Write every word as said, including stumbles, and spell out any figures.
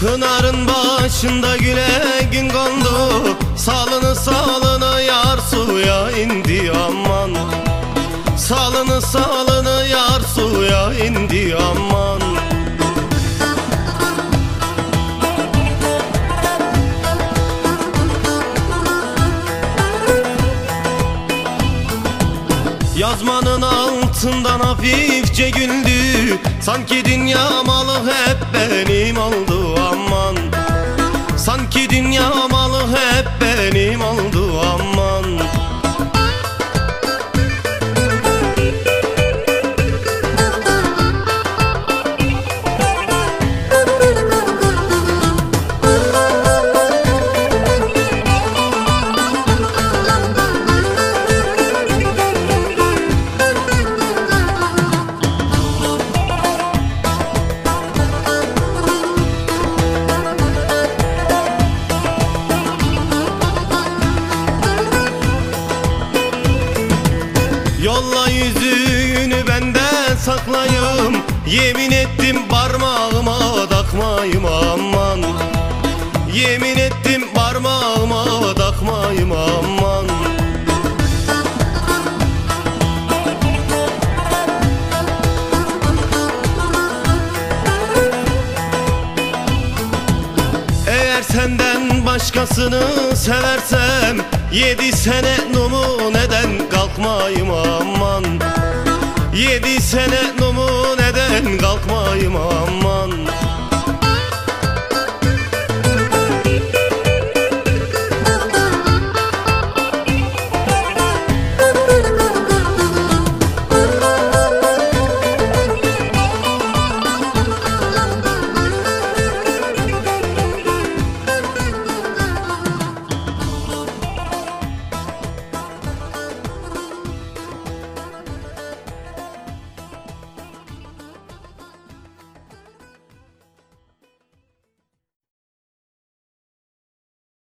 Pınarın başında güle gün kondu, salını salını yar suya indi aman. Salını salını yar suya indi aman. Yazmanın altından hafifçe güldü, sanki dünya malı hep benim oldu aman. Sanki dünya malı hep benim oldu aman. Yolla yüzüğünü benden saklayım, yemin ettim parmağıma takmayım aman. Yemin ettim parmağıma takmayım aman. Eğer senden başkasını seversem, yedi sene numuneden kalkmayım aman. Yedi sene numuneden kalkmayım aman.